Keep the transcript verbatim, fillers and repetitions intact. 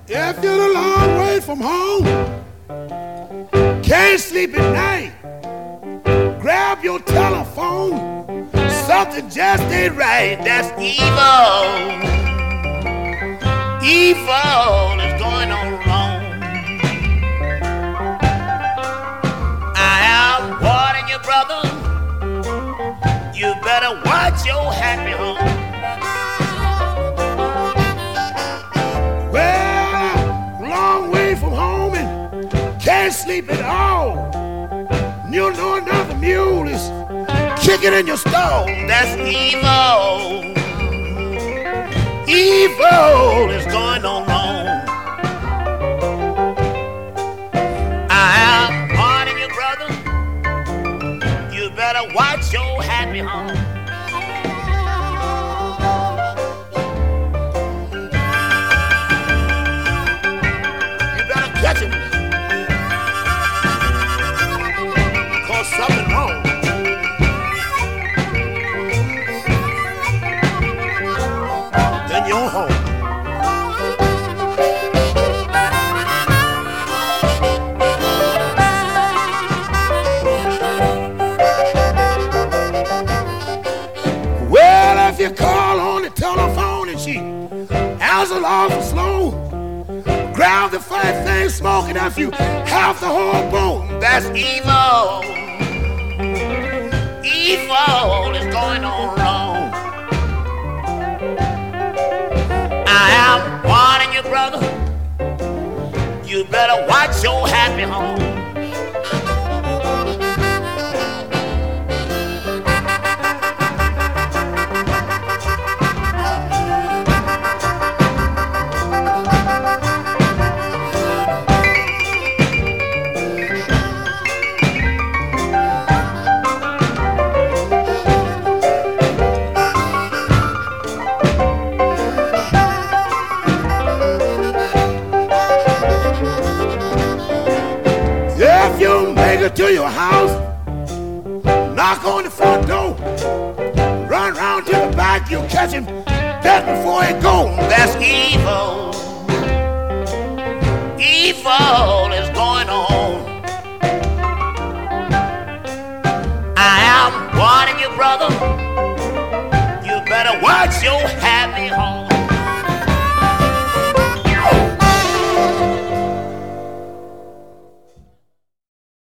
If you're a long way from home, can't sleep at night, grab your telephone. Something just ain't right. That's evil. Evil is going on wrong. I am warning you, brother. You better watch your happy home. Can't sleep at all. You know another mule is kicking in your stall. That's evil. Evil is going on wrong. I am warning you, brother. You better watch your happy home. You better catch it. Something wrong. Then you're home. Well, if you call on the telephone and she answers awful slow, grab the fat thing smoking after you half the whole bone. That's evil. Evil is going on wrong. I am warning you, brother. You better watch your happy home. If you make it to your house, knock on the front door, run round to the back, you'll catch him dead before he goes. That's evil. Evil is going on. I am warning you, brother. You better watch your happy home.